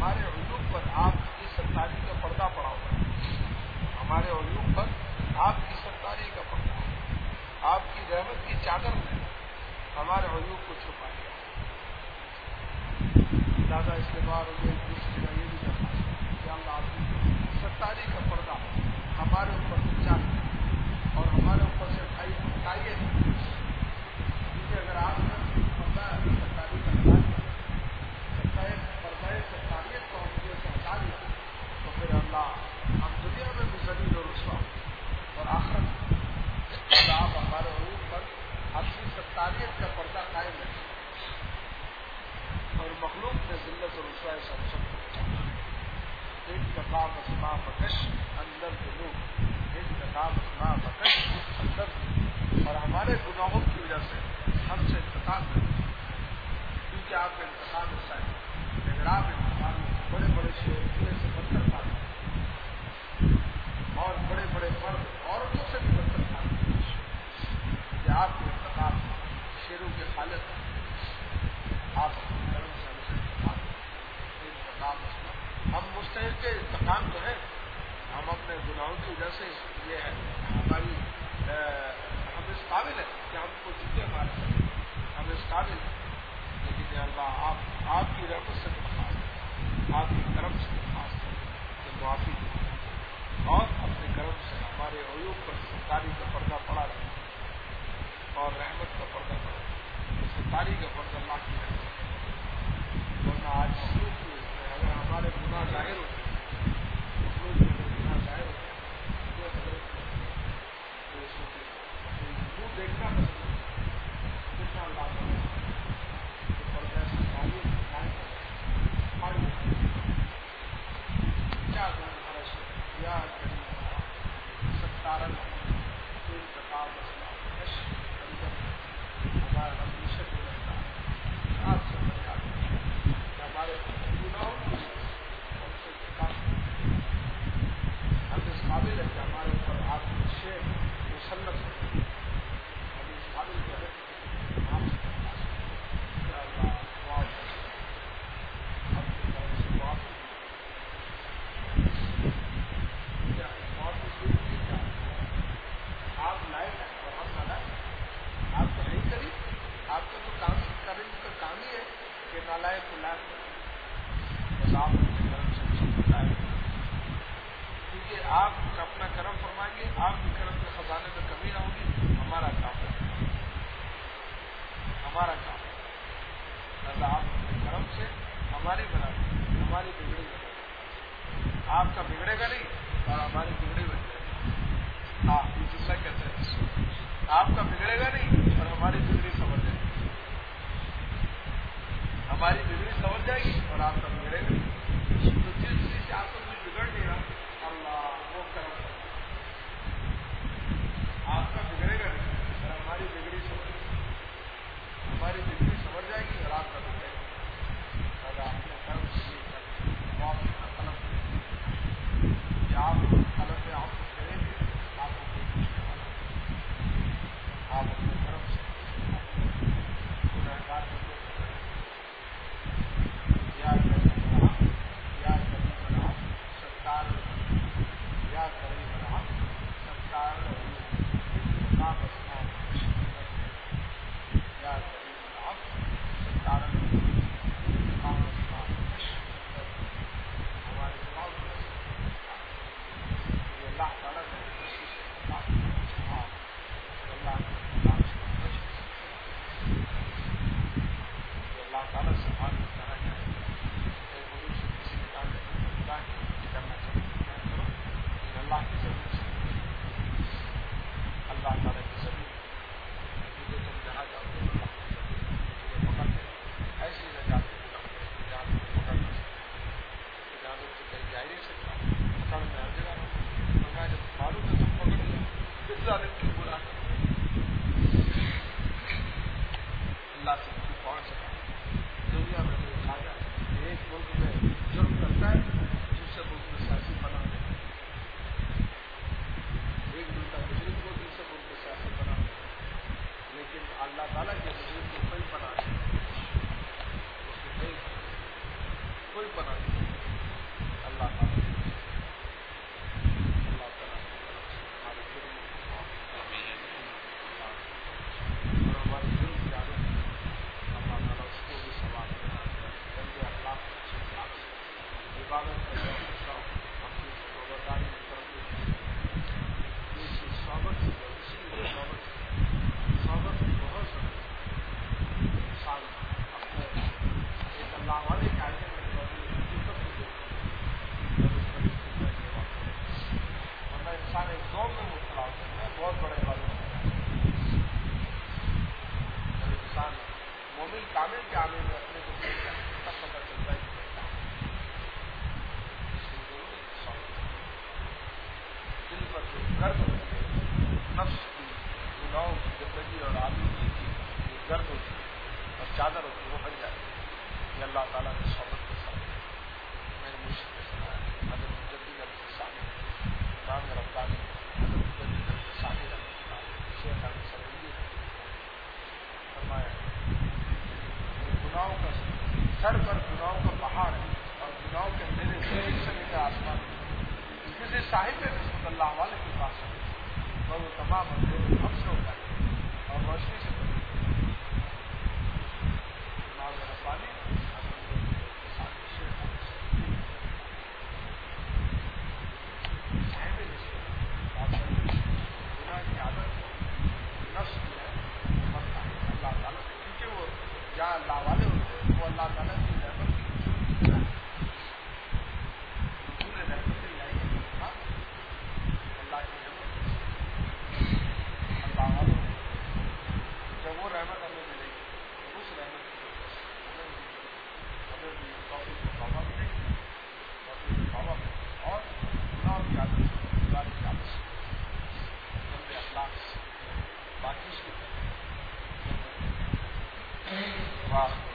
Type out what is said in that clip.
ہمارے عیوب پر آپ کی ستاری کا پردہ پڑا ہوا ہے. ہمارے عیوب پر آپ کی ستاری کا پردہ، آپ کی رحمت کی چادر نے ہمارے عیوب کو چھپا لیا. لہٰذا اس کے بعد ایک دوسری کا یہ بھی درخواست ہے کہ اللہ آپ کی ستاری کا پردہ ہمارے اوپر سے چاہیے اور ہمارے اوپر سے ہٹائیے. کیونکہ اگر آپ نے پردہ ستاری کا ہٹا دیا، پردہ ستاریت کو ہم مجھے سے ہٹا دیا، تو پھر اللہ ہم دنیا میں بھی ذلیل اور رسوا اور آخرت اللہ آپ ہمارے عروج پر اپنی ستاریت کا پردہ قائم رکھیں اور مخلوق میں ذلت اور رسوائی سے ہم سب کو بچائیں. ایک دفعہ مسما بکش اندر دلو، ایک دفعہ مسما بکش اندر دلو. اور ہمارے گناہوں کی وجہ سے ہم سے انتقام کریں، کیونکہ آپ کا انتقام ایسا ہے. اگر آپ انتقام بڑے بڑے شعر سے بدتر پاتے اور بڑے بڑے مرد عورتوں سے بھی بدتر پاتے کہ آپ کے انتقام شیروں کے خالق ہیں. آپ اپنے کرم سے ہم سے انتقام ہم مستحق کے انتقام تو ہے. ہم اپنے گناہوں کی وجہ سے یہ ہے ہماری ہم اس قابل ہیں کہ ہم کو جتنے مار سکیں، ہم اس قابل ہیں. لیکن اللہ آپ کی رحمت سے درخواست ہے، آپ کے کرم سے درخواست ہے کہ معافی دیں اور اپنے کرم سے ہمارے عیوب پر ستاری کا پردہ پڑا رہے اور رحمت کا پردہ پڑا رہے. ستاری کا پردہ اللہ کی رحمت ہے. ورنہ آج مخلوق میں اگر ہمارے گناہ ظاہر ہوتے ہیں، مخلوق میں اگر گناہ ظاہر ہوتے ہیں تو حضرت منہ دیکھنا پسند کتنا اللہ پردہ ستاری قائم کیا یا ستارن انتقام مسئلہ ہمارا ہمیشہ جو رہتا ہے آپ سے بچا ہمارے گناہوں ہم سے انتقام. ہم اس قابل ہے کہ ہمارے اوپر آپ کے شیخ مسلط ہے. ہم اس قابل جو ہے آپ سے اللہ اپنے طرف سے معافی آپ لائق ہیں اور ہم نالائق ہیں. آپ تو نہیں کری، آپ کا تو کام کرنے کا کام ہی ہے کہ نالائق کو لائق کریں. بس آپ اپنے کرم سے سب بتائیں، کیونکہ آپ اپنا کرم فرمائیں گے، آپ کے کرم کے خزانے میں کمی نہ ہوگی. ہمارا کام ہے، ہمارا کام ہے. اللہ آپ اپنے کرم سے ہماری بنا دیں، ہماری بگڑی بنا دیں. آپ کا بگڑے گا نہیں اور ہماری بگڑی بن جائے گی. ہاں یہ جملہ کہتے ہیں آپ کا بگڑے گا نہیں اور ہماری بگڑی سنور جائے گی. ہماری بگڑی سنور جائے گی اور آپ کا بگڑے گا نہیں. تو جس چیز سے آپ کو کچھ بگڑ نہیں رہا اللہ وہ کرم کرے. آپ کا بگڑے گا نہیں اور ہماری بگڑی سنور جائے گی. ہماری بگڑی سنور جائے گی اور آپ کا بگڑے گا. اگر اپنے کرم سے یہ کریں وہ آپ اپنا قلم کریں کہ آپ قلم میں آپ کو کریں گے، آپ کو کوئی مشکل نہ کریں. آپ اپنے کرم سے گنہگار بندوں کو کریں یا کریم رحم یا کریم رحم ستار یا کریم رحم ستار انتقام اسلام یا کریم رحم ستار انتقام اسلام. ہمارے دماغ میں یہ اللہ تعالیٰ نے اللہ تعالیٰ سے بات کرنا چاہے حضور سے کسی نے کہا کہ اللہ کی کرنا چاہیے کرو، لیکن اللہ کی ضرورت سے اللہ تعالیٰ کی ضرورت کیونکہ تم جہاں جاؤ گے اللہ کی ضرورت تمہیں پکڑ لے ایسی نجات جہاں تمہیں پکڑ نہ سکے. جہاں تم سے کہیں جا ہی نہیں سکتا، پکڑ میں ہر جگہ رہو. اور میں جب معلوم ہے تم پکڑ لیا کس ظالم کی برا کر اللہ سے کسی پہنچ سکا. دنیا میں کوئی خواجہ ایک ملک میں جرم کرتا ہے دوسرے ملک میں سیاسی پناہ دیتا ہے. ایک ملک کا مجرم کو دوسرے ملک میں سیاسی پناہ دیتا ہے. لیکن اللہ تعالیٰ کے مجرم کو کوئی پناہ نہیں، اس کو کوئی پناہ نہیں. مومن کامل کے آنے میں اپنے کو دیکھتا ہے تب پتہ چلتا ہے کہ دل پر جو گرد ہوتی ہے نفس کی گناہوں کی گندگی اور آلودگی کی جو گرد ہوتی ہے اور چادر ہوتی ہے وہ ہٹ جاتی ہے. یہ اللہ تعالیٰ نے صحبت کے ساتھ میرے مرشد نے سنایا. حضرت مجدد الفسانی امام ربانی حضرت مجدد الفسانی رحمۃ اللہ شیخ احمد سروری فرمایا گناہوں کا سر پر گناہوں کا پہاڑ ہے اور گناہوں کے میرے زمین سے لے کر آسمان کسی صاحب رسول اللہ والے کے پاس ہے اور وہ تمام اندھیرے ہم سے ہوتا ہے اور روشنی سے بنی امام ربانی گناہ کی عادت نفس جو ہے وہ مرتا ہے اللہ تعالیٰ سے کیونکہ وہ جہاں اللہ والے ہوتے ہیں وہ اللہ تعالیٰ کی رحمت کی رسول رحمت لائی ہے اللہ کی رحمت اللہ والے جب وہ رحمت ہمیں ملے گی اس رحمت کی ہمیں بھی توفیق بابا ملے گی توفیق بابا اور گناہ کی عادت گناہ کی عادت گندے اخلاق باقی اس کی واہ